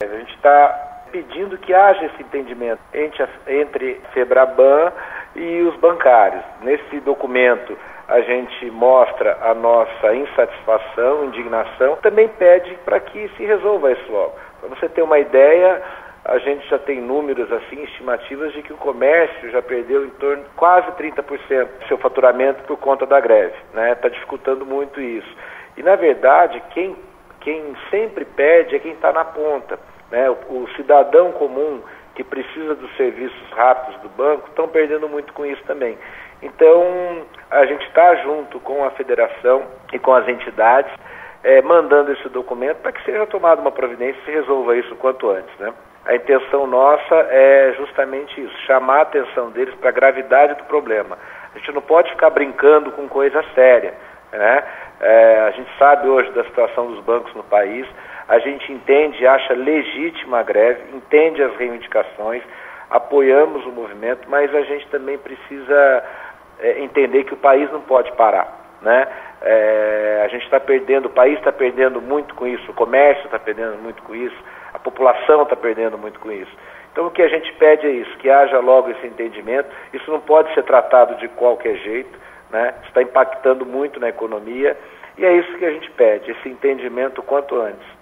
A gente está pedindo que haja esse entendimento entre a Febraban e os bancários. Nesse documento a gente mostra a nossa insatisfação, indignação, também pede para que se resolva isso logo. Para você ter uma ideia, a gente já tem números, assim, estimativas de que o comércio já perdeu em torno de quase 30% do seu faturamento por conta da greve, né? Está dificultando muito isso. E, na verdade, quem sempre perde é quem está na ponta, né? O cidadão comum que precisa dos serviços rápidos do banco estão perdendo muito com isso também. Então, a gente está junto com a federação e com as entidades, mandando esse documento para que seja tomada uma providência e se resolva isso o quanto antes, né? A intenção nossa é justamente isso, chamar a atenção deles para a gravidade do problema. A gente não pode ficar brincando com coisa séria, né? A gente sabe hoje da situação dos bancos no país, a gente entende e acha legítima a greve, entende as reivindicações, apoiamos o movimento, mas a gente também precisa entender que o país não pode parar, né? A gente está perdendo, o país está perdendo muito com isso, o comércio está perdendo muito com isso, a população está perdendo muito com isso. Então o que a gente pede é isso, que haja logo esse entendimento. Isso não pode ser tratado de qualquer jeito, né? Está impactando muito na economia e é isso que a gente pede, esse entendimento o quanto antes.